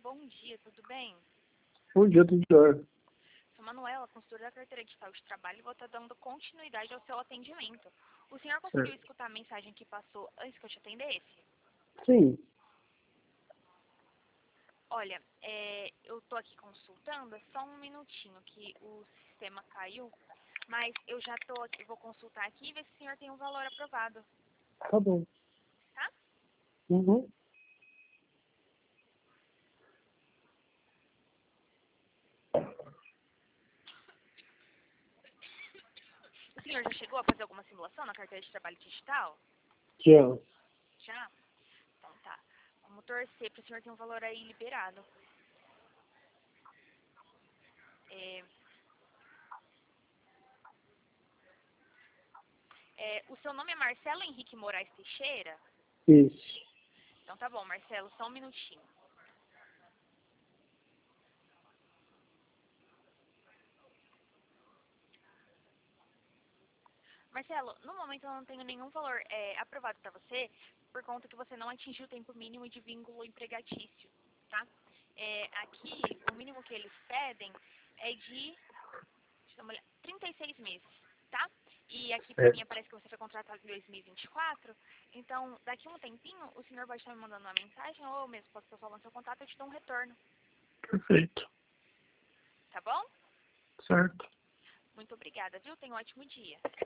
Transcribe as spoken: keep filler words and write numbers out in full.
bom dia, tudo bem? Bom dia, tudo jóia. Sou Manuela, consultora da carteira de saúde de trabalho e vou estar dando continuidade ao seu atendimento. O senhor conseguiu Certo. escutar a mensagem que passou antes que eu te atendesse? Sim, Olha, é, eu estou aqui consultando, é só um minutinho que o sistema caiu, mas eu já estou aqui, vou consultar aqui e ver se o senhor tem um valor aprovado, tá bom. tá? Uhum. O senhor já chegou a fazer alguma simulação na carteira de trabalho digital? Já. Já? Então tá. Vamos torcer para o senhor ter um valor aí liberado. É, é, o seu nome é Marcelo Henrique Moraes Teixeira? Isso. Então tá bom, Marcelo, só um minutinho. Marcelo, no momento eu não tenho nenhum valor é, aprovado para você, por conta que você não atingiu o tempo mínimo de vínculo empregatício, tá? É, aqui, o mínimo que eles pedem é de, deixa eu dar uma olhada, trinta e seis meses, tá? E aqui para mim Certo. aparece que você foi contratado em dois mil e vinte e quatro, então daqui a um tempinho o senhor vai estar me mandando uma mensagem ou eu mesmo posso estar falando seu contato e eu te dou um retorno, Perfeito. tá bom? Certo. Muito obrigada, viu? Tenha um ótimo dia.